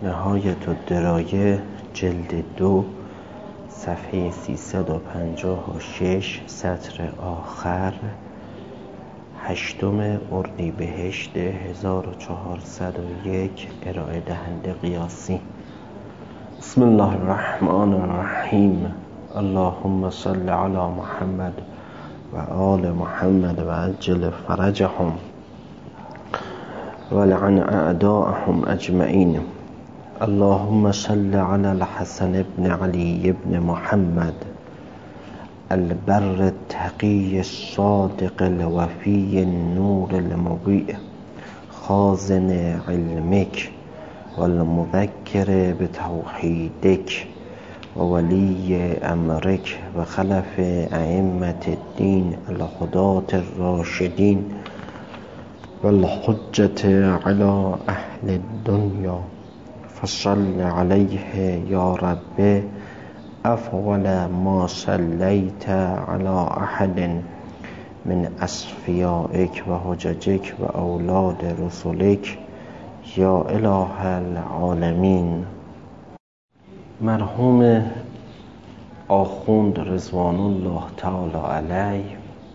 نهایت الدرایه جلد 2 صفحه 356 سطر آخر 8 اردیبهشت 1401 ارائه دهنده قیاسی. بسم الله الرحمن الرحیم. اللهم صل علی محمد و آل محمد و عجل فرجهم ولعن اعداءهم اجمعین. اللهم صل على الحسن بن علي بن محمد البر التقي الصادق الوفي النور المضيء خازن علمك والمذكر بتوحيدك وولي أمرك وخلف أئمة الدين الهداة الراشدين والحجة على أهل الدنيا فصل عليه يا رب أفضل ما صليت على أحد من أصفيائك وحججك وأولاد رسلك یا اله العالمین. مرحوم آخوند رضوان الله تعالی علیه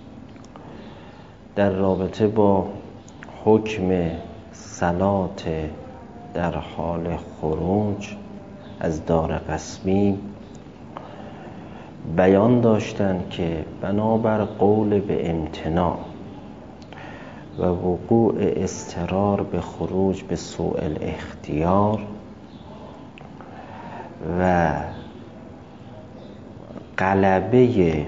در رابطه با حکم صلات در حال خروج از دار غصبی بیان داشتند که بنابر قول به امتناع و وقوع اضطرار به خروج به سوء الاختیار و غلبه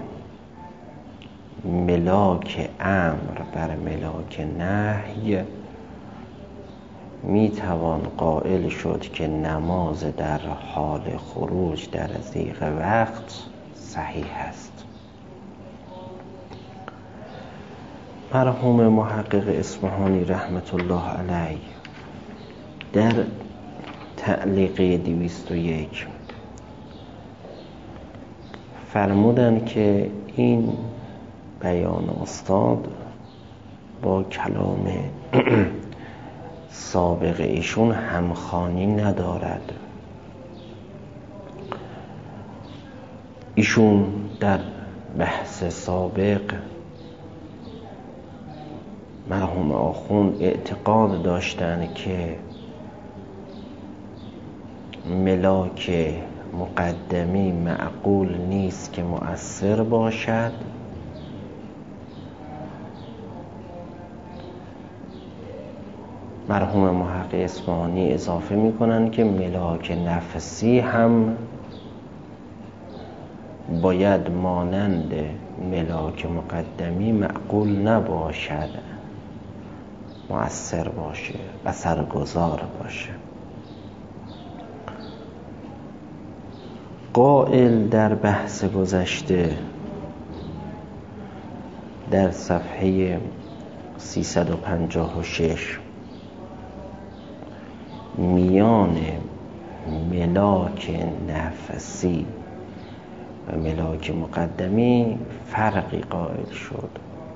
ملاک امر بر ملاک نهی می توان قائل شد که نماز در حال خروج در ضیق وقت صحیح است. مرحوم محقق اصفهانی رحمت الله علیه در تعلیق 201 فرمودند که این بیان استاد با کلام سابق ایشون همخوانی ندارد. ایشون در بحث سابق مرحوم آخوند اعتقاد داشتند که ملاک مقدمی معقول نیست که مؤثر باشد مرحوم محقق اصفهانی اضافه می‌کنند که ملاک نفسی هم باید مانند ملاک مقدمی معقول نباشد، مؤثر باشه، اثرگذار باشه. قائل در بحث گذشته در صفحه 356 میان ملاک نفسی و ملاک مقدمی فرقی قائل شد.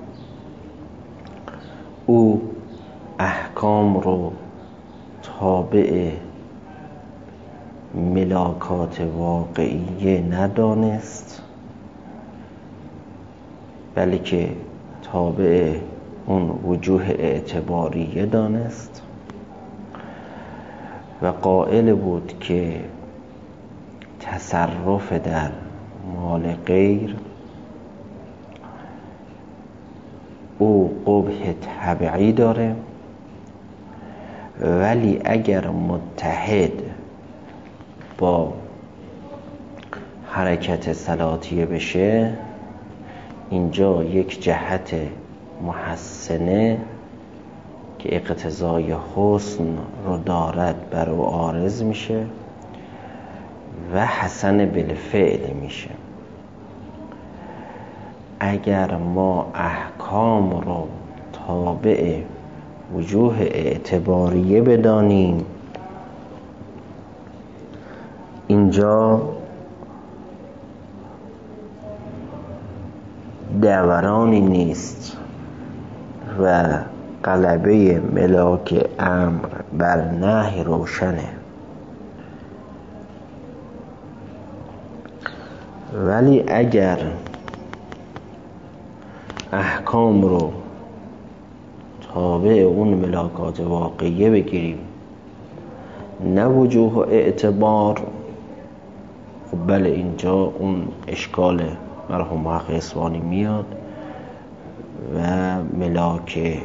او احکام رو تابع ملاکات واقعیه ندانست، بلکه تابع اون وجوه اعتباریه دانست و قائل بود که تصرف در مال غیر او قبح طبعی داره، ولی اگر متحد با حرکت صلاتیه بشه اینجا یک جهت محسنه که اقتضای حسن رو دارد بر او عارض میشه و حسن بالفعل میشه. اگر ما احکام رو تابع وجوه اعتباریه بدانیم اینجا دورانی نیست و غلبه ملاک امر بر نهی روشنه. ولی اگر احکام رو تابع اون ملاکات واقعیه بگیریم نه وجوه و اعتبار، خب بله اینجا اون اشکال مرحوم محقق اصفهانی میاد و ملاک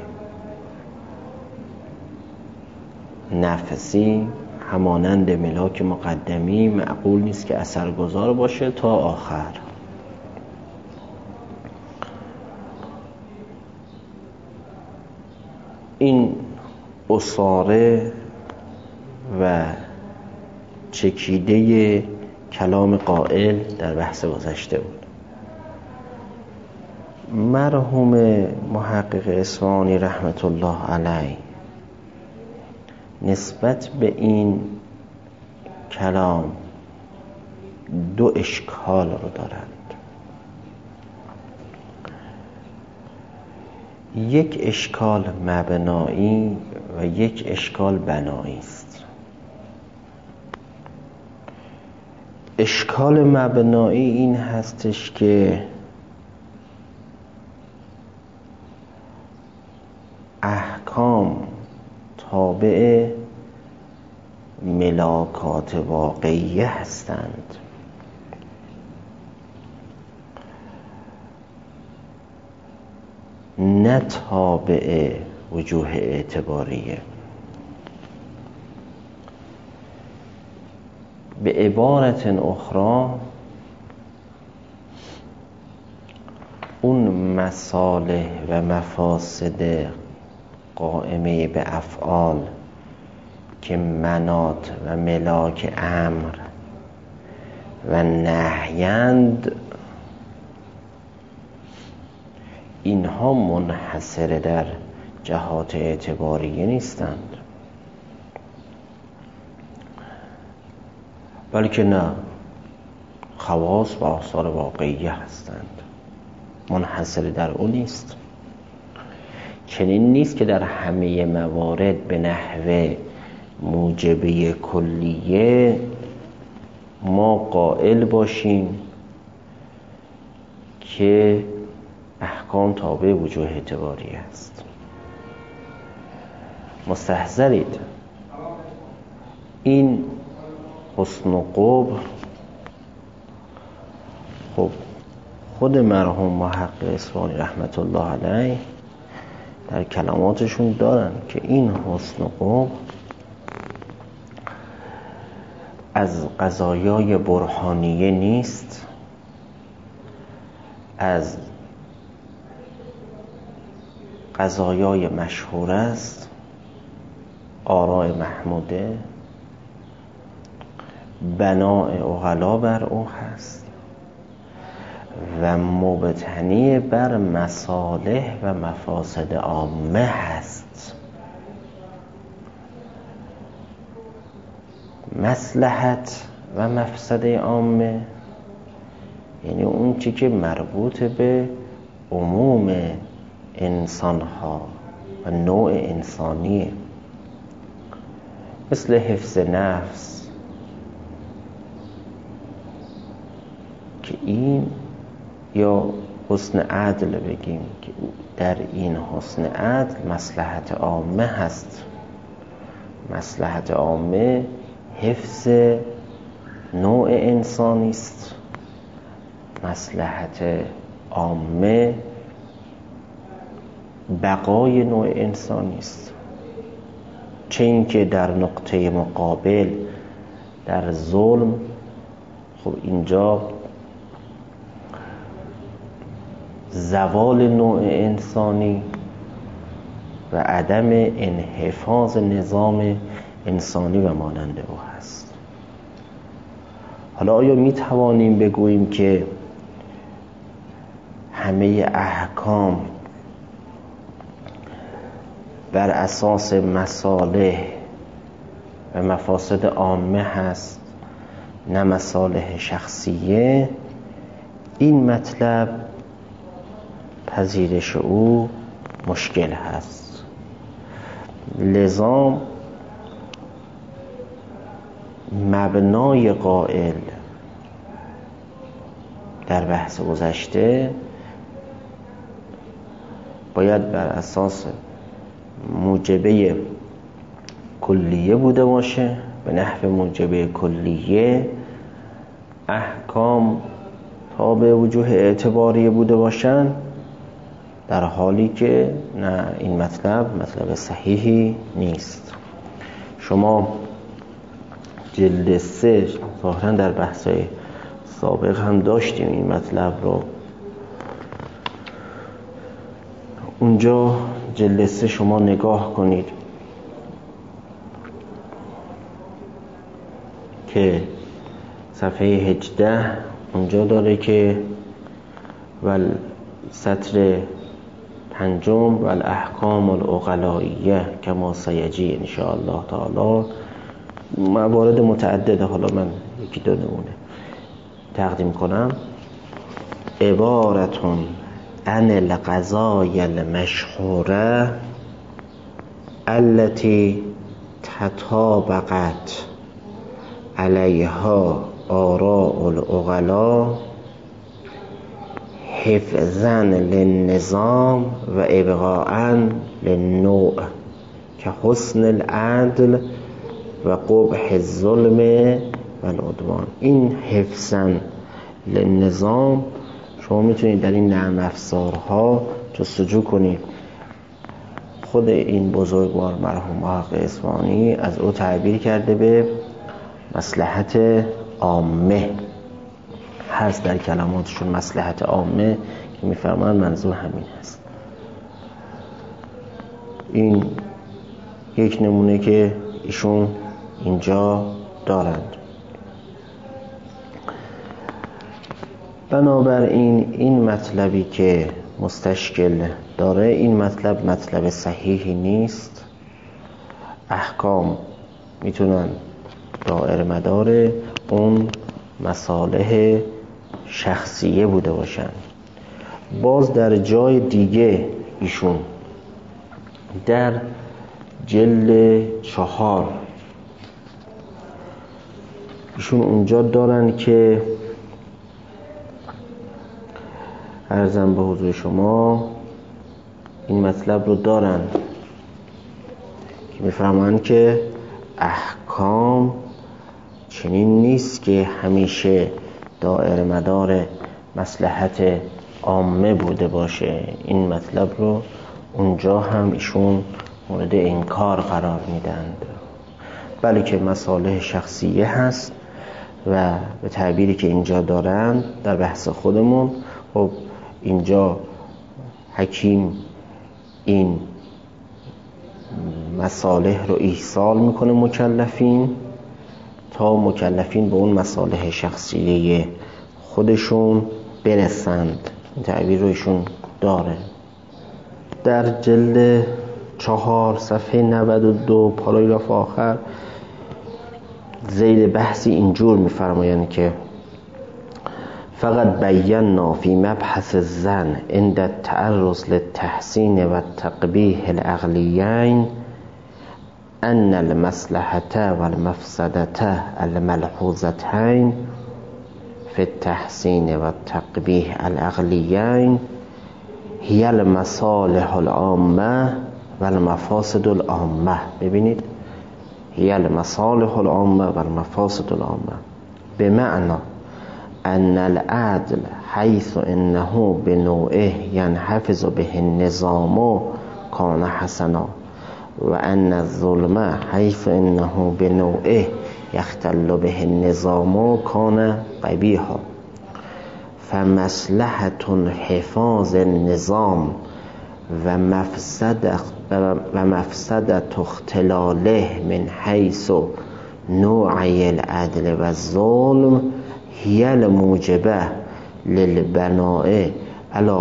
نفسی همانند ملاک مقدمی معقول نیست که اثرگذار باشه تا آخر. این اصاره و چکیده کلام قائل در بحث گذشته بود. مرحوم محقق اصفهانی رحمت الله علیه نسبت به این کلام دو اشکال رو دارند. یک اشکال مبنایی و یک اشکال بنایی است. اشکال مبنایی این هستش که احکام تابع ملاکات واقعیه هستند، نه تابع وجوه اعتباریه. به عبارت اخرى اون مصالح و مفاسد قائمه به افعال که مناط و ملاک امر و نهیند، اینها منحصر در جهات اعتباریه نیستند، بلکه نه، خواص و آثار واقعیه هستند، منحصر در اون نیست. چنین نیست که در همه موارد به نحو موجبه کلیه ما قائل باشیم که احکام تابع وجوه اعتباری است. مستحضرید این حسن و قبح خب خود مرحوم محقق اصفهانی رحمت الله علیه در کلماتشون دارن که این حسن و قبح از قضایای برهانیه نیست، از قضایای مشهور است، آراء محموده، بناء عقلا بر او هست و مبتنی بر مصالح و مفاسد عامه هست. مصلحت و مفسده عامه یعنی اون چی که مربوط به عموم انسانها و نوع انسانیه، مثل حفظ نفس که این، یا حسن عدل بگیم که در این حسن عدل مصلحت عامه هست. مصلحت عامه حفظ نوع انسانی است، مصلحت عامه بقای نوع انسانی است. چه اینکه در نقطه مقابل در ظلم، خب اینجا زوال نوع انسانی و عدم انحفاظ نظام انسانی و مانند او هست. حالا آیا می توانیم بگوییم که همه احکام بر اساس مصالح و مفاسد عامه هست نه مصالح شخصیه؟ این مطلب پذیرش او مشکل هست. لذا مبنای قائل در بحث گذشته باید بر اساس موجبه کلیه بوده باشه. به نحو موجبه کلیه احکام تابع وجوه اعتباریه بوده باشن، در حالی که نه، این مطلب صحیحی نیست. شما جلد 3 ظاهرا در بحث‌های سابق هم داشتیم این مطلب رو. اونجا جلد 3 شما نگاه کنید که صفحه 18 اونجا داره که سطر 5 والاحکام العقلائیه کما سیجی ان شاء الله تعالی. موارد متعدده، حالا من یکی دو نمونه تقدیم کنم. عبارتون عن القضايا المشهوره التي تطابقت عليها آراء العقلاء حفظاً للنظام و ابقاءً للنوع كحسن العدل و قبح الظلم و العدوان. این حفظاً للنظام شما میتونید در این نرم افزارها جستجو کنید. خود این بزرگوار مرحوم محقق اصفهانی از او تعبیر کرده به مصلحت عامه. هست در کلماتشون مصلحت عامه که میفرمان منظور همین هست. این یک نمونه که ایشون اینجا دارند. بنابراین این مطلبی که مستشکل داره، این مطلب صحیحی نیست. احکام میتونن دائره مدار اون مصالح شخصیه بوده باشن. باز در جای دیگه ایشون در جلد 4 ایشون اونجا دارن که عرضم به حضور شما این مطلب رو دارن که میفهمن که احکام چنین نیست که همیشه دائره مدار مصلحت عامه بوده باشه. این مطلب رو اونجا هم ایشون مورد انکار قرار میدند، بلکه مصالح شخصیه هست و به تعبیری که اینجا دارن در بحث خودمون، خب اینجا حکیم این مصالح رو ایصال میکنه مکلفین تا مکلفین به اون مصالح شخصیه خودشون برسند. این تعبیر رو ایشون داره. در جلد 4 صفحه 92 پاراگراف آخر زید بحثی اینجور میفرمایند که فقط بینا فی مبحث الظن عند التعرض للتحسین و التقبیح العقلیین ان المصلحة والمفسدة الملحوظتين في التحسين والتقبيح العقليين هي المصالح العامة والمفاسد العامة. ببینید، هي المصالح العامة والمفاسد العامة بمعنى ان العدل حيث انه بنوعه ينحفظ به النظام كان حسنا وأن الظلم حيث إنه بنوعه يختل به النظام كان قبيحا فمصلحة حفاظ النظام ومفسدة اختلاله من حيث نوعي العدل والظلم هي الموجبة للبناء على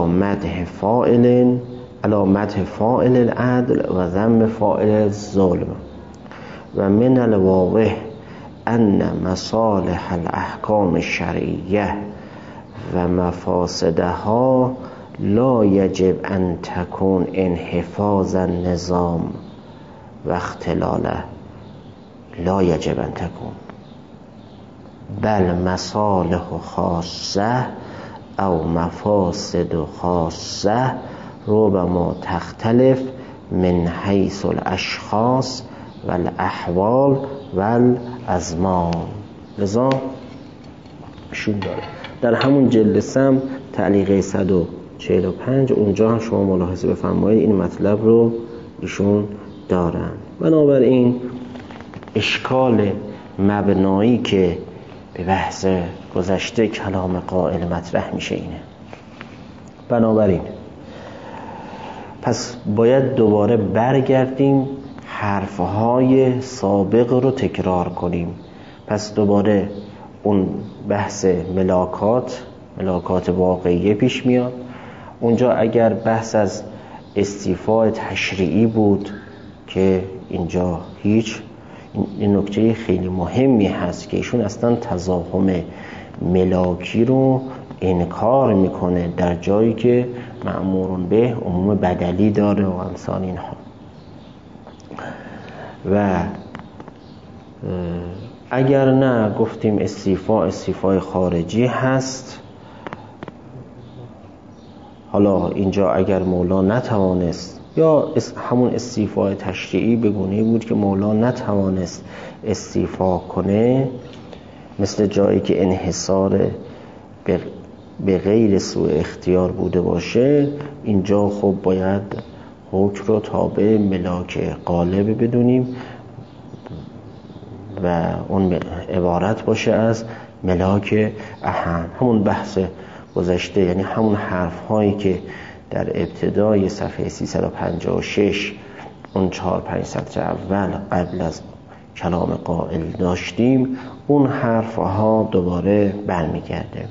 مدح فاعل العدل و ذم فاعل الظلم و من الواضح ان مصالح الاحکام الشرعیه و مفاسدها لا يجب ان تكون انحفاظ النظام و اختلاله، لا يجب ان تكون، بل مصالح خاصه او مفاسد خاصه ربما تختلف من حیث الاشخاص والاحوال والازمان. لذا شون داره در همون جلد سم تعلیقه 145 اونجا هم شما ملاحظه بفرمایید این مطلب رو ایشون دارن. بنابراین اشکال مبنایی که به بحث گذشته کلام قائل مطرح میشه اینه. بنابراین پس باید دوباره برگردیم حرفهای سابق رو تکرار کنیم. پس دوباره اون بحث ملاکات واقعیه پیش میاد. اونجا اگر بحث از استیفاء تشریعی بود که اینجا هیچ، این نکته خیلی مهمی هست که ایشون اصلا تزاحم ملاکی رو انکار میکنه در جایی که مأمورون به عموم بدلی داره و امثال اینها. و اگر نه گفتیم استیفای خارجی هست. حالا اینجا اگر مولا نتوانست، یا همون استیفای تشریعی به گونه‌ای بود که مولا نتوانست استیفا کنه، مثل جایی که انحصار به غیر سوء اختیار بوده باشه، اینجا خب باید حکم رو تابع ملاک غالب بدونیم و اون عبارت باشه از ملاک اهم. همون بحث گذشته، یعنی همون حرف هایی که در ابتدای صفحه 356 اون 4-5 سطر اول قبل از کلام قائل داشتیم، اون حرف ها دوباره برمیگرده.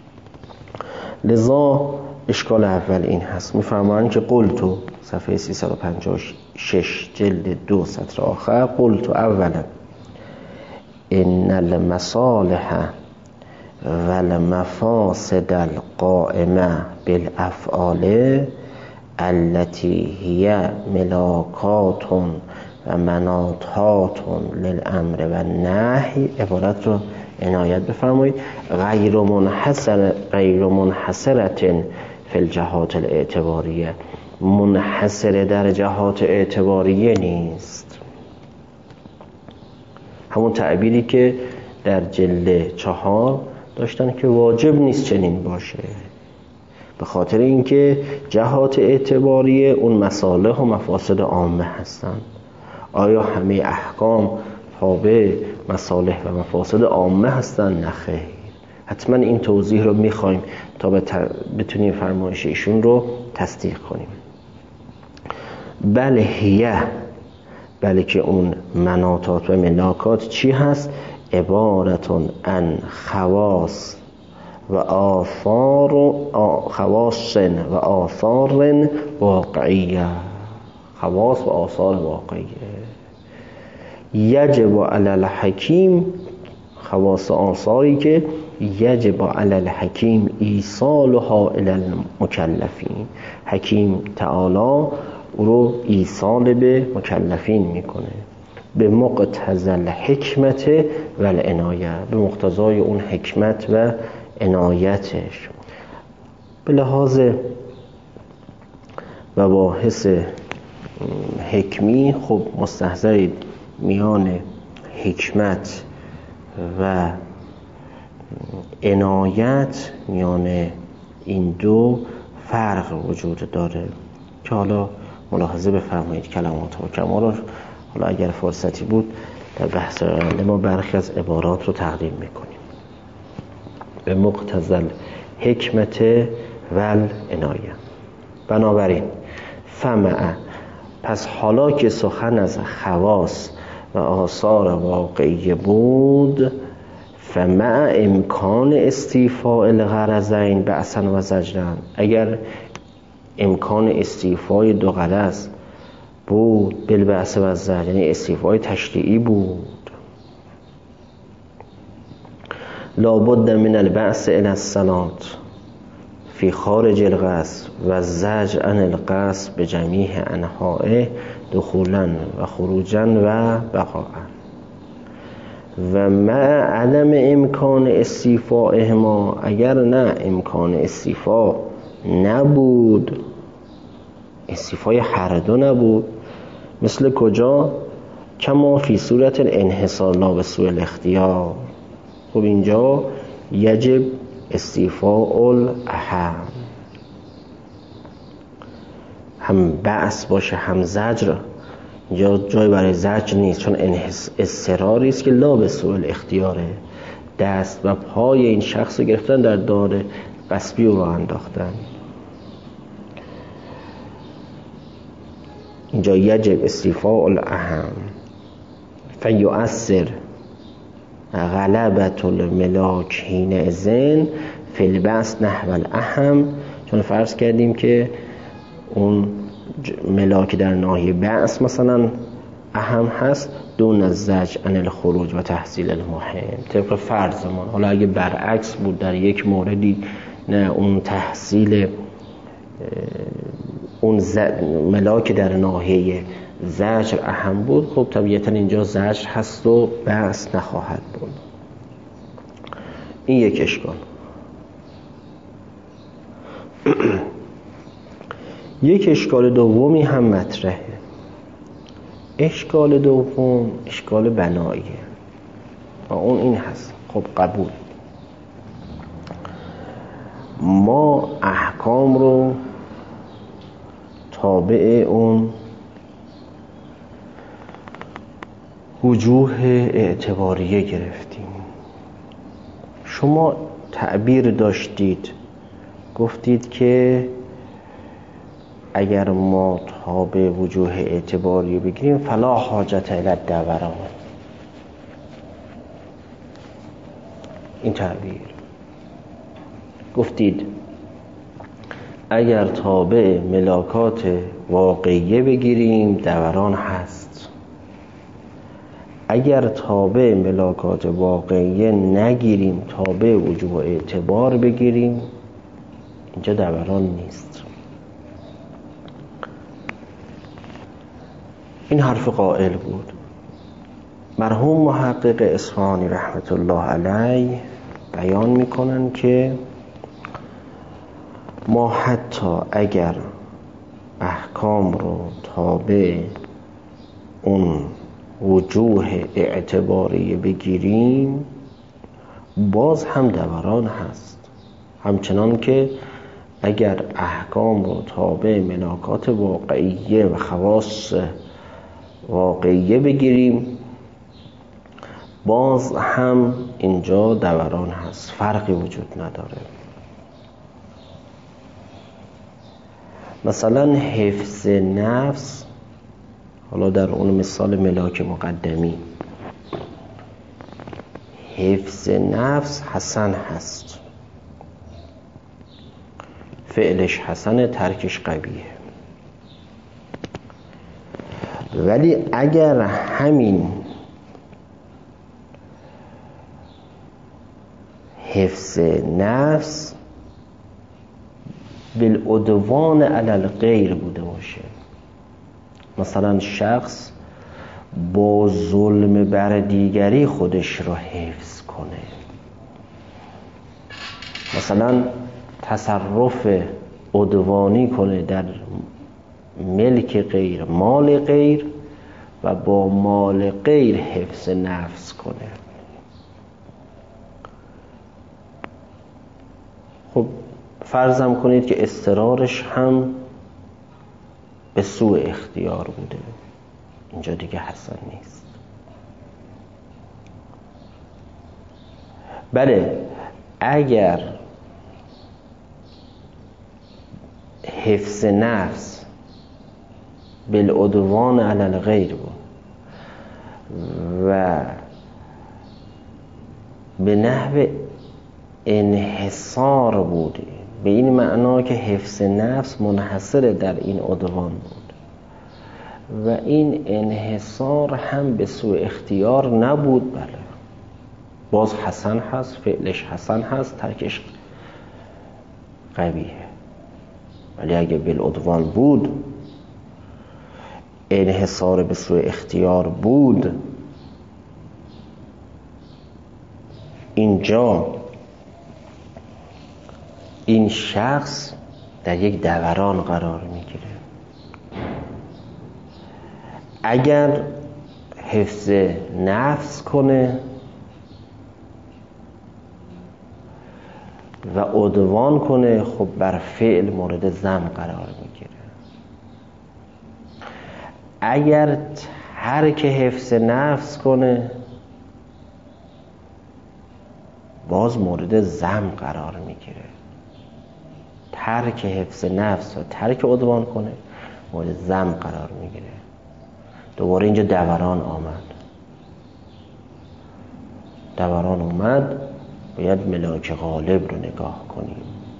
لذا اشکال اول این هست، میفرمایند که قلتو صفحه 356 جلد 2 سطر آخر، قلتو اولا ان المصالح والمفاسد القائمه بالافعال التي هي ملاکات و مناطات للامر و النهی، عبارت رو عنایت بفرمایید، غیر منحصرة فی الجهات الاعتباریه، منحصر در جهات اعتباریه نیست. همون تعبیری که در جلد 4 داشتن که واجب نیست چنین باشه، به خاطر اینکه جهات اعتباریه اون مصالح و مفاسد عامه هستن. آیا همه احکام تابع مصالح و مفاسد عامه هستن؟ نه خیر. حتما این توضیح رو میخوایم تا بتونیم فرمایش ایشون رو تصدیق کنیم. بله که اون مناطات و ملاکات چی هست؟ عبارتون عن خواص و آثار واقعیه، خواص و آثار واقعیه. یجب علی الحکیم، خواص آثاری که یجب علی الحکیم ایصالها الی المکلفین، حکیم تعالی او رو ایصال به مکلفین میکنه به مقتضی الحکمت و العنایه، به مقتضای اون حکمت و عنایتش. به لحاظ مباحث حکمی خب مستحضرید میان حکمت و عنایت، میان این دو فرق وجود داره که حالا ملاحظه بفرمایید کلمات و کمال. حالا اگر فرصتی بود در بحث آینده ما برخی از عبارات رو تقدیم میکنیم. به مقتضی الحکمت و العنایه. بنابراین پس حالا که سخن از خواص و آثار واقعی بود، فمع امکان استیفاء الغرضین بأسا و زجرا، اگر امکان استیفای دو غرض بود، بالبأس و زجر، یعنی استیفای تشریعی بود، لابد من البعث الی الصلاة فی خارج القصد و زجر عن القصد به جمیع انحائه دخولا و خروجا و بقاء. و مع عدم امکان استیفائهما، اگر نه امکان استیفا نبود، استیفای هر دو نبود، مثل کجا؟ کما فی صورت الانحصار لا به سوء الاختیار. خب اینجا یجب استیفاء الاهم، هم بأس باشه هم زجر. اینجا جای برای زجر نیست، چون اضطراری است که لا به سوء الاختیاره. دست و پای این شخص رو گرفتن، در دار غصبی رو انداختن. اینجا یجب استیفاء الاهم فیؤثر غلبة الملاک حینئذ فی البأس نحو الاهم. چون فرض کردیم که اون ملاک در ناحیه بأس مثلا اهم هست، دون از زجر عن الخروج و تحصیل المهم، طبق فرضمان. حالا اگه برعکس بود، در یک موردی نه اون تحصیل اون ملاک در ناحیه زجر اهم بود، خب طبیعتا اینجا زجر هست و بأس نخواهد بود. این یک اشکال. یک اشکال دومی هم مطرحه. اشکال دوم اشکال بناییه و اون این هست. خب قبول، ما احکام رو تابع اون وجوه اعتباریه گرفتیم. شما تعبیر داشتید، گفتید که اگر ما تابع وجوه اعتباریه بگیریم فلا حاجت الی الدوران. این تعبیر گفتید اگر تابع ملاکات واقعیه بگیریم دوران هست، اگر تابع ملاکات واقعیه نگیریم، تابع وجوه اعتبار بگیریم، اینجا دوران نیست. این حرف قائل بود. مرحوم محقق اصفهانی رحمت الله علیه بیان میکنن که ما حتی اگر احکام رو تابع اون وجوه اعتباری بگیریم باز هم دوران هست، همچنان که اگر احکام رو تابع ملاکات واقعیه و خواص واقعیه بگیریم باز هم اینجا دوران هست، فرقی وجود نداره. مثلا حفظ نفس، حالا در اون مثال ملاک مقدمی، حفظ نفس حسن هست، فعلش حسنه، ترکش قبیحه. ولی اگر همین حفظ نفس بالعدوان علی الغیر بوده باشه، مثلا شخص با ظلم بر دیگری خودش رو حفظ کنه، مثلا تصرف عدوانی کنه در ملک غیر، مال غیر، و با مال غیر حفظ نفس کنه. خب فرضم کنید که اضطرارش هم به سوء اختیار بوده، اینجا دیگه حسن نیست. بله اگر حفظ نفس بالعدوان علی الغیر بود و به نحو انحصار بود، به این معنا که حفظ نفس منحصر در این عدوان بود و این انحصار هم به سوء اختیار نبود، بله باز حسن هست، فعلش حسن هست، ترکش قبیحه. ولی اگه بالعدوان بود، انحصار به سوء اختیار بود، اینجا این شخص در یک دوران قرار میگیره. اگر حفظ نفس کنه و عدوان کنه، خب بر فعل مورد ذم قرار میگیره. اگر ترک حفظ نفس کنه، باز مورد ذم قرار میگیره. ترک حفظ نفس و ترک عدوان کنه، مورد ذم قرار میگیره. دوباره اینجا دوران آمد. دوران اومد، باید ملاک غالب رو نگاه کنیم.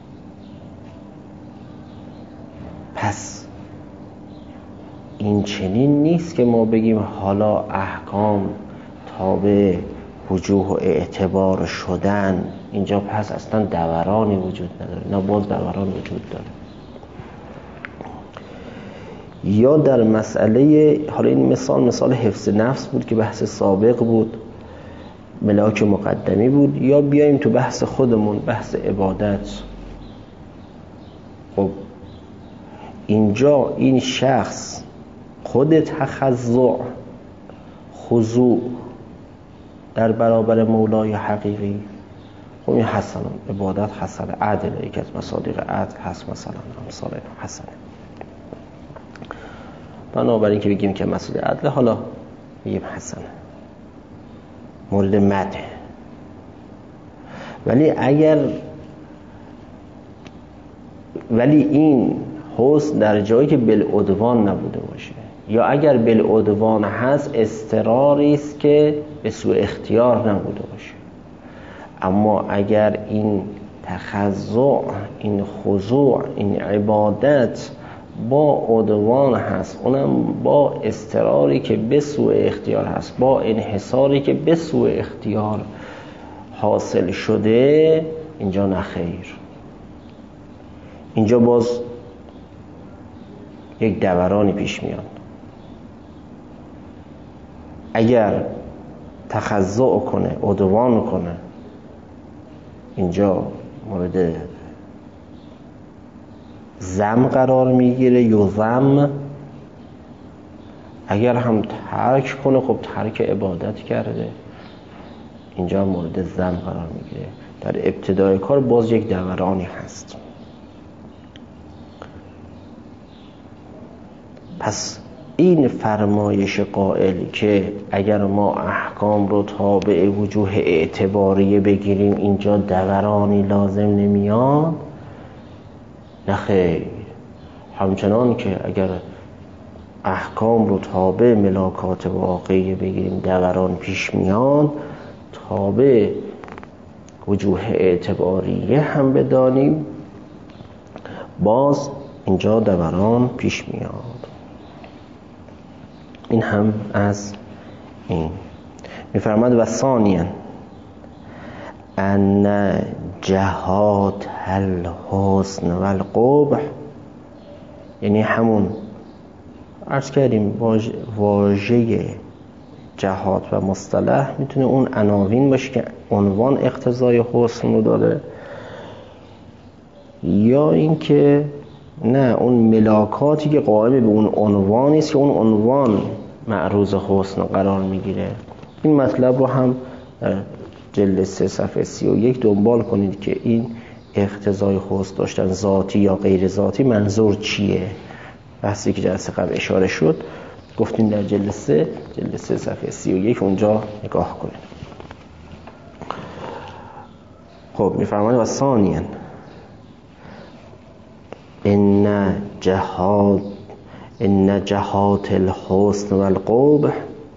پس این چنین نیست که ما بگیم حالا احکام تابع وجوه و اعتبار شدن، اینجا پس اصلا دورانی وجود نداره. نه، باز دوران وجود داره. یا در مسئله، حالا این مثال حفظ نفس بود که بحث سابق بود، ملاک مقدمی بود. یا بیایم تو بحث خودمون، بحث عبادت. خب اینجا این شخص خود تخضع، خضوع در برابر مولای حقیقی، خب این حسن، عبادت حسن، عدل، یکی از مصادیق عدل هست، مثلا امثال حسنه. بنابراین که بگیم که مسئله عدل، حالا بگیم حسنه، مورد مده. ولی این حسن در جایی که بالعدوان نبوده باشه، یا اگر بالعدوان هست اضطراری است که به سوء اختیار نبوده باشه. اما اگر این تخضع، این خضوع، این عبادت با عدوان هست، اونم با اضطراری که به سوء اختیار هست، با انحصاری که به سوء اختیار حاصل شده، اینجا نخیر. اینجا باز یک دورانی پیش میاد. اگر تخضع کنه، عدوان کنه، اینجا مورد ذم قرار میگیره، یذم. اگر هم ترک کنه، خب ترک عبادت کرده، اینجا مورد ذم قرار میگیره. در ابتدای کار باز یک دورانی هست. پس این فرمایش قائل که اگر ما احکام رو تابع وجوه اعتباریه بگیریم، اینجا دورانی لازم نمیاد، نخیر. همچنان که اگر احکام رو تابع ملاکات واقعی بگیریم، دوران پیش میاد، تابع وجوه اعتباریه هم بدانیم، باز اینجا دوران پیش میاد. این هم از این میفرماد و ثانیاً ان جهات الحسن و القبح، یعنی همون عرض کردیم واژه جهات و مصطلح میتونه اون عناوین باشه که عنوان اقتضای حسن رو داره، یا اینکه نه، اون ملاکاتی که قائم به اون عنوانی است که اون عنوان معروض حسن قرار میگیره. این مطلب رو هم در جلد 3 صفحه 31 دنبال کنید که این اقتضای حسن داشتن ذاتی یا غیر ذاتی منظور چیه. بحثی که جلسه قبل اشاره شد گفتیم در جلد 3 صفحه 31 اونجا نگاه کنید. خب میفرماید و ثانیاً ان جهات الحسن و القبح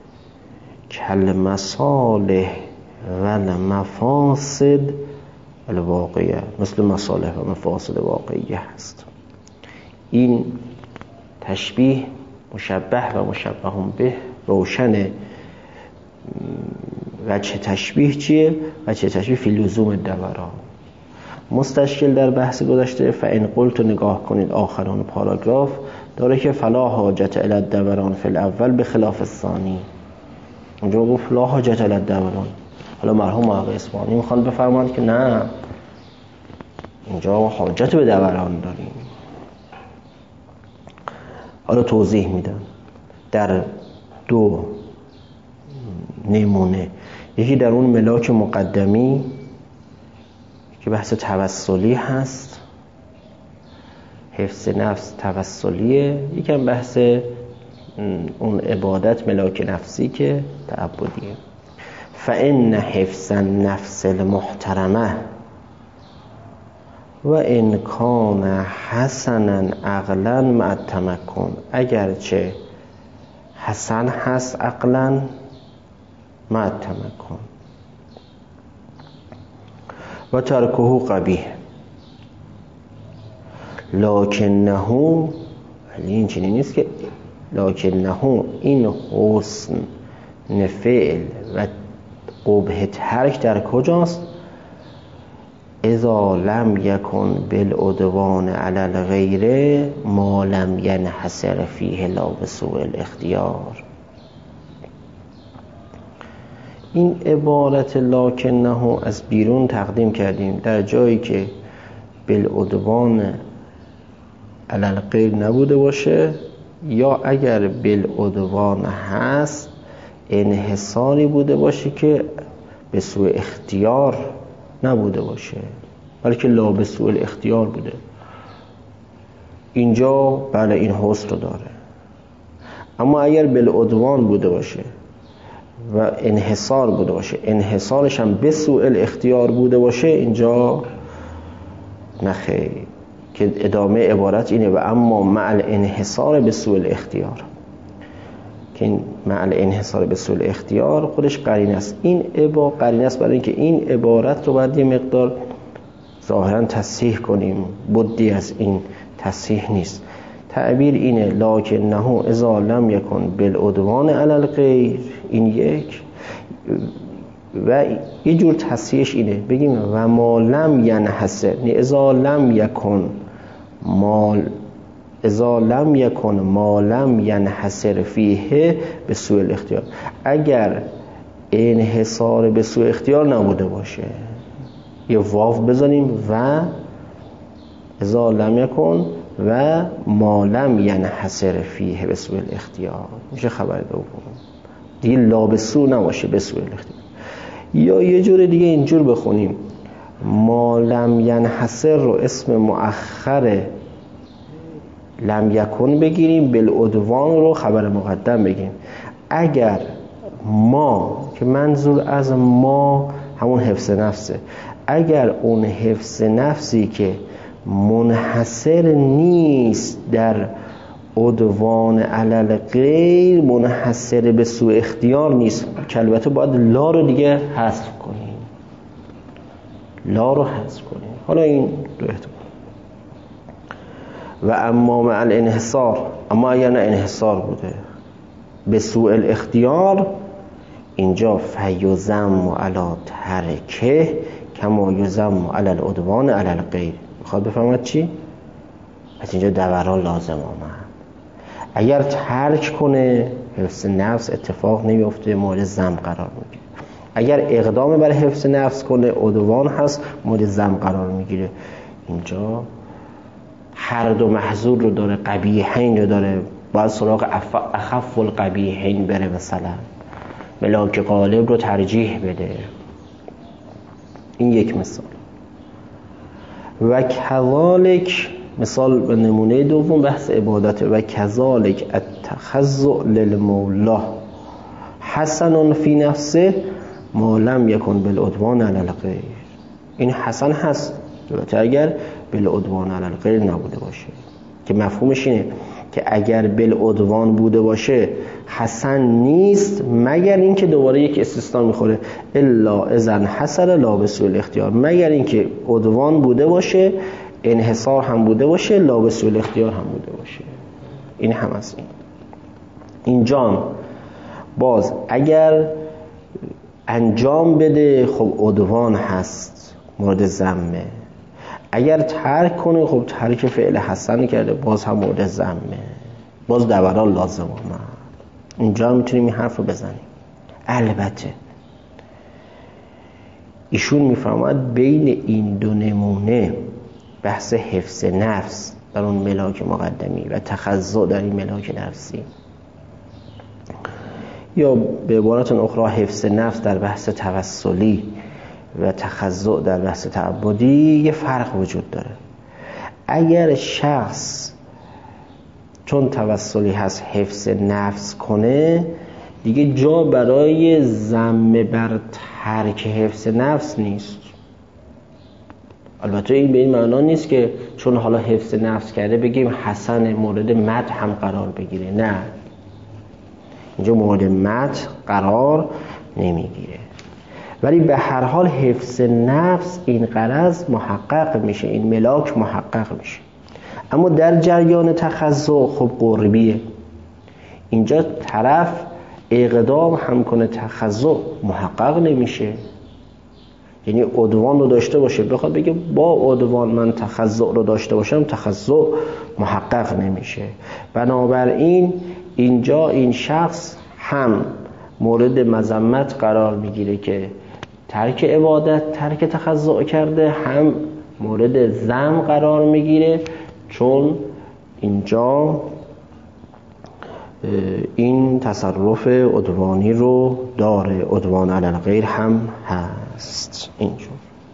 کالمصالح و المفاسد الواقعیه، مثل مصالح و مفاسد واقعیه هست. این تشبیه مشبه و مشبه به روشنه. وجه تشبیه چیه؟ وجه تشبیه فی لزوم دوران. مستشکل در بحث گذشته فإن قلت نگاه کنید آخران پاراگراف داره که فلا حاجت الی الدوران فی الاول به خلاف الثانی. اونجا گفت لا حاجت الی الدوران، حالا مرحوم آقای اصفهانی میخوان بفرمایند که نه، اینجا ما حاجت به دوران داریم. حالا توضیح میدم در دو نمونه. یکی در اون ملاک مقدمی که بحث توسلی هست، حفظ نفس توسلیه، یکم بحث اون عبادت ملاک نفسی که تعبدیه. فإن حفظ النفس المحترمه و ان کان حسنا عقلا مع التمکن، اگرچه حسن هست عقلا مع التمکن، و ترکه قبیح لکنه، ولی این چنین نیست که لکنه این حسن فعل و قبح ترک در کجاست؟ اذا لم یکن بالعدوان علی الغیر ما لم ینحصر فیه لا بسوء الاختیار. این عبارت لکنه از بیرون تقدیم کردیم در جایی که بالعدوان علی الغیر نبوده باشه، یا اگر بالعدوان هست انحصاری بوده باشه که به سوء اختیار نبوده باشه، بلکه لا به سوء الاختیار بوده. اینجا بله این حسن رو داره. اما اگر بالعدوان بوده باشه و انحصار بوده باشه، انحصارش هم به سوء الاختیار بوده باشه، اینجا نخیر، که ادامه عبارت اینه و اما مع الانحصار به سوء الاختیار، که این مع الانحصار به سوء الاختیار خودش قرینه است. این قرینه است برای اینکه این عبارت رو باید یه مقدار ظاهرا تصحیح کنیم، بدی از این تصحیح نیست. تعبیر اینه لکنه اذا لم یکن بالعدوان علی الغیر، این یک. و یه جور تصحیحش اینه بگیم و ما لم ینحصر، اذا لم یکن ما لم ینحصر فیه به سوء الاختیار، اگر انحصار به سوء اختیار نبوده باشه، یه واو بزنیم و اذا لم یکن و ما لم ینحصر فیه به سوء الاختیار، میشه خبر دوم دیگه، لا به سوء نباشه به سوء الاختیار. یا یه جور دیگه اینجور بخونیم ما لم ینحصر رو اسم مؤخر لم یکن بگیریم، بالعدوان رو خبر مقدم بگیریم. اگر ما، که منظور از ما همون حفظ نفسه، اگر اون حفظ نفسی که منحصر نیست در عدوان علی الغیر، منحصر به سوء اختیار نیست، که البته باید لا رو دیگه حذف کنیم، لا رو حذف کنیم. حالا این دو احتمال. و اما مع الانحصار، اما اگر نه انحصار بوده به سوء الاختیار، اینجا فیضم علی ترکه کما یضم علی العدوان علی الغیر. میخواد بفهمد چی؟ پس اینجا دوران لازم آمد. اگر ترک کنه حفظ نفس اتفاق نمیفته، مورد ذم قرار میگیره. اگر اقدام بر حفظ نفس کنه عدوان هست، مورد ذم قرار میگیره. اینجا هر دو محظور رو داره، قبیحین رو داره، باید سراغ اخف القبیحین بره، مثلا ملاک غالب رو ترجیح بده. این یک مثال. و کذالک، مثال به نمونه دوم بحث عبادت، و کذالک التخضع للمولا حسن فی نفسه ما لم یکن بالعدوان علی الغیر. این حسن هست البته اگر بالعدوان علی الغیر نبوده باشه، که مفهومش اینه که اگر بالعدوان بوده باشه حسن نیست، مگر اینکه دوباره یک استثناء میخوره، الا اذا حصل لا بسوء الاختیار، مگر اینکه عدوان بوده باشه، انحصار هم بوده باشه، لا بسوء الاختیار هم بوده باشه. این هم از اینجا باز اگر انجام بده خب عدوان هست، مورد ذمه. اگر ترک کنه خب ترک فعل حسن کرده، باز هم مورد ذمه، باز دوران لازم آمد. اینجا میتونیم این حرف رو بزنیم. البته ایشون میفرماید بین این دو نمونه بحث حفظ نفس در اون ملاک مقدمی و تخضع در این ملاک نفسی، یا به عبارت اخرى حفظ نفس در بحث توسلی و تخضع در بحث تعبدی، یه فرق وجود داره. اگر شخص چون توسلی هست حفظ نفس کنه، دیگه جا برای ذم بر ترک حفظ نفس نیست. البته این به این معنا نیست که چون حالا حفظ نفس کرده بگیم حسن مورد مدح هم قرار بگیره، نه، اینجا مورد مدح قرار نمیگیره. ولی به هر حال حفظ نفس این غرض محقق میشه، این ملاک محقق میشه. اما در جریان تخضع خب قربیه، اینجا طرف اقدام هم کنه تخضع محقق نمیشه، یعنی عدوان رو داشته باشه بخواد بگه با عدوان من تخضع رو داشته باشم، تخضع محقق نمیشه. بنابراین اینجا این شخص هم مورد مذمت قرار میگیره که ترک عبادت، ترک تخضع کرده، هم مورد ذم قرار میگیره چون اینجا این تصرف عدوانی رو داره، عدوان علی الغیر هم هست اینجور.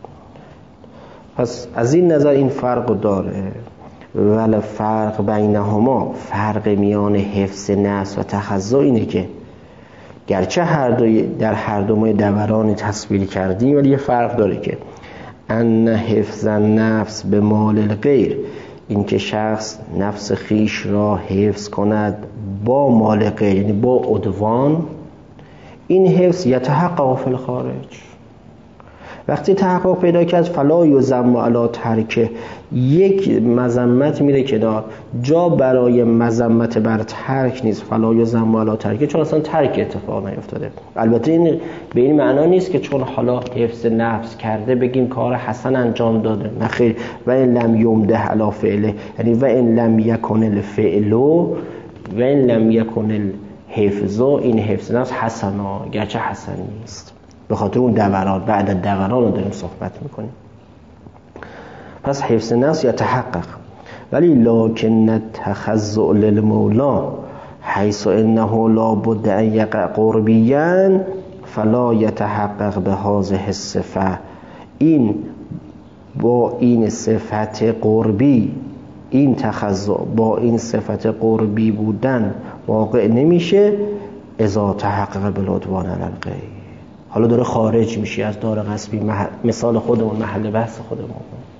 پس از این نظر این فرق داره. ولی فرق بینهما، فرق میان حفظ نفس و تخضع اینه که گرچه در هر دو ما دورانی تصویر کردیم، ولی یه فرق داره که ان حفظ نفس به مال الغیر، این که شخص نفس خیش را حفظ کند با مال غیر، یعنی با عدوان، این حفظ یتحقق فی الخارج. وقتی تحقق پیدا کرد فلا یذم علی ترک، یک مذمت میره کنار، جا برای مذمت بر ترک نیست، فلا یذم علی ترک، چون اصلا ترک اتفاق نیفتاده. البته این به این معنا نیست که چون حالا حفظ نفس کرده بگیم کار حسن انجام داده، نه خیر. و این لم یمده علی فعله، یعنی و این لم یکن الفعل و این لم یکن الحفظ، این حفظ نفس حسنا، گرچه حسن نیست، به خاطر اون دوران، بعد دوران رو داریم صحبت میکنیم. پس حفظ نفس یتحقق، ولی لکن التخضع للمولا حیث انه لا بد ان یقع قربیا فلا یتحقق به هذه الصفه. این با این صفت قربی، این تخضع با این صفت قربی بودن واقع نمیشه اذا تحقق بالعدوان علی الغیر. حالا داره خارج میشی از دار غصبی، مثال خودمون، محل بحث خودمون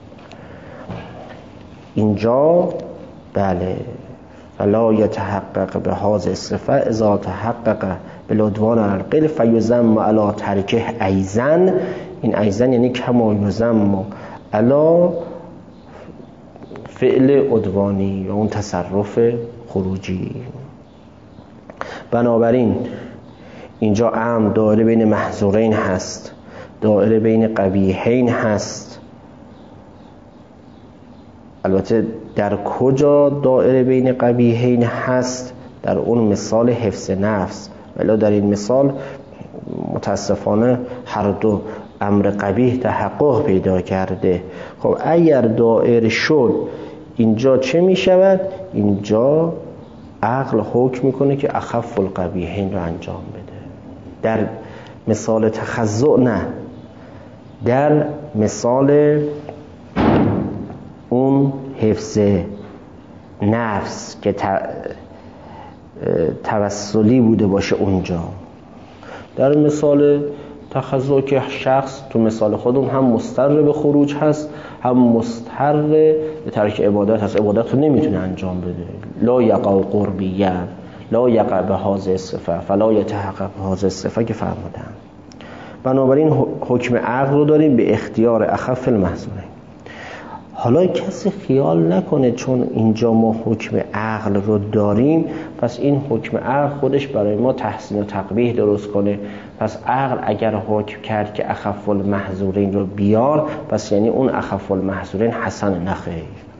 اینجا. بله، فلا یتحقق به هذه الصفه اذا تحقق بالعدوان علی الغیر فیذم علی ترکه ایزن. این ایزن یعنی کما یذم علی فعل عدوانی و اون تصرف خروجی. بنابراین اینجا امر دایره بین محظورین هست، دایره بین قبیحین هست. البته در کجا دایره بین قبیحین هست؟ در اون مثال حفظ نفس. ولی در این مثال متاسفانه هر دو امر قبیح تحقق پیدا کرده. خب اگر دائره شد اینجا چه می شود؟ اینجا عقل حکم میکنه که اخف القبیحین رو انجام بده. در مثال تخضع نه، در مثال اون حفظ نفس که توسلی بوده باشه اونجا. در مثال تخضع که شخص تو مثال خودمون هم مضطر به خروج هست، هم مضطر به ترک عبادت هست، عبادت رو نمیتونه انجام بده. لا یقع قربیا لا یقع به هذه الصفه فلا یتحقق به هذه الصفه که فرمودن. بنابراین حکم عقل رو داریم به اختیار اخف المحظورین. حالا کسی خیال نکنه چون اینجا ما حکم عقل رو داریم پس این حکم عقل خودش برای ما تحسین و تقبیح درست کنه. پس عقل اگر حکم کرد که اخف المحظورین رو بیار، پس یعنی اون اخف المحظورین حسن نخیر،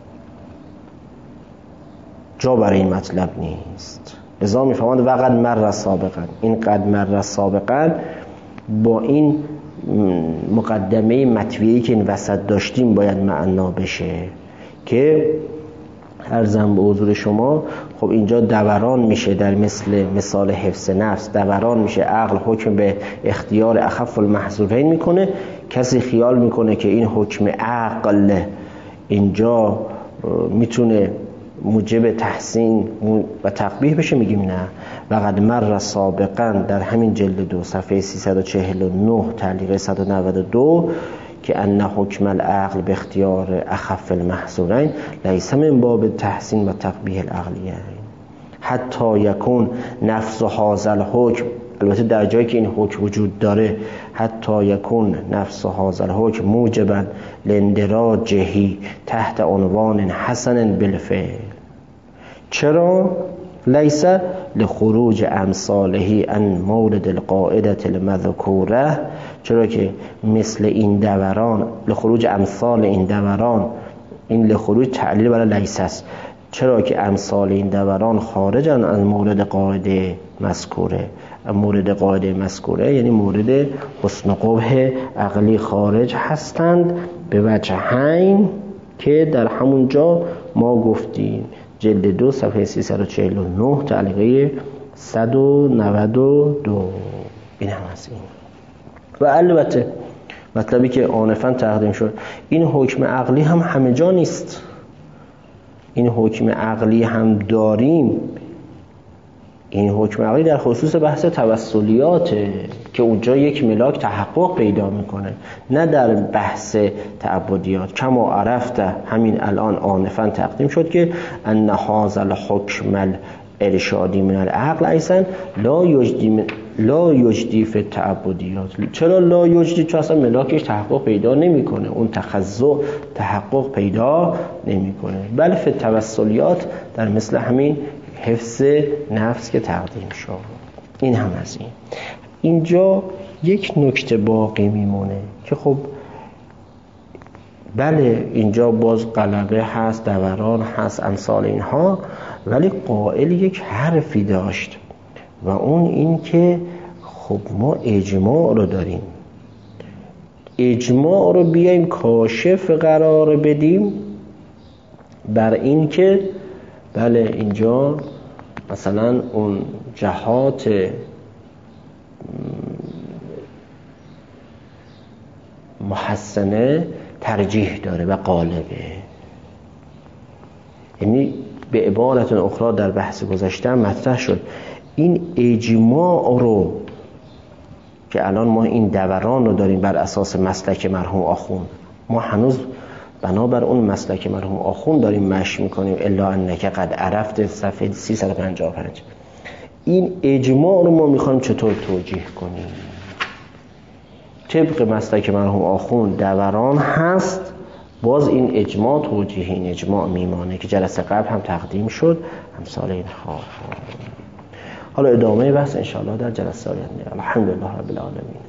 جا برای این مطلب نیست. لذا میفهمند وقد مر سابقا، این قد مر سابقا با این مقدمه مطویی که این وسط داشتیم باید معنا بشه که عرضم به حضور شما خب اینجا دوران میشه در مثال حفظ نفس، دوران میشه، عقل حکم به اختیار اخف المحظورین میکنه. کسی خیال میکنه که این حکم عقل اینجا میتونه موجب تحسین و تقبیح بشه، میگیم نه. وقد مر سابقا در همین جلد 2 صفحه 349 تعلیق 192 که ان حکم العقل به اختیار اخف المحظورین لیس من باب تحسین و تقبیح العقلیه حتی یکون نفس هذا الحکم، البته در جایی که این حکم وجود داره، حتی یکون نفس هذا الحکم موجبا لاندراجه تحت عنوان حسن بالفعل. چرا؟ لیس لخروج امثاله عن مورد القاعده المذکوره، چرا که مثل این دوران، لخروج امثال این دوران، این لخروج تعلیل برای لیس است، چرا که امثال این دوران خارجن از مورد قاعده مذکوره. مورد قاعده مذکوره یعنی مورد حسن قبح عقلی خارج هستند به وجهین که در همون جا ما گفتیم، جلد 2 صفحه 349 تعلیقه 192. این هم از این. و البته مطلبی که آنفاً تقدیم شد، این حکم عقلی هم همه جا نیست. این حکم عقلی هم داریم، این حکم عقلی در خصوص بحث توسلیاته که اونجا یک ملاک تحقق پیدا میکنه، نه در بحث تعبدیات. کما عرفت، همین الان آنفاً تقدیم شد که ان هذا الحکم الارشادی من العقل ایضا لا یجدی فی التعبدیات. چرا لا یجدی؟ چون اصلا ملاکش تحقق پیدا نمیکنه، اون تخضع تحقق پیدا نمیکنه. بل فی التوسلیات در مثل همین حفظ نفس که تقدیم شد. این هم از این. اینجا یک نکته باقی میمونه که خب بله اینجا باز غلبه هست، دوران هست، امثال اینها، ولی قائل یک حرفی داشت و اون این که خب ما اجماع رو داریم، اجماع رو بیایم کاشف قرار بدیم بر این که بله اینجا مثلا اون جهات محسنه ترجیح داره و غالبه. یعنی به عبارت اخرى در بحث گذشته مطرح شد این اجماع رو که الان ما این دوران رو داریم بر اساس مسلک مرحوم آخوند، ما هنوز بنابر اون مسلک مرحوم آخوند داریم مشی میکنیم الا انک قد عرفت صفحه 355. این اجماع رو ما میخوایم چطور توجیه کنیم؟ طبق مسلک مرحوم آخوند دوران هست، باز این اجماع توجیه این اجماع میمانه که جلسه قبل هم تقدیم شد، امثال این حال. حالا ادامه بحث انشاءالله در جلسه آینده. الحمدلله رب العالمین.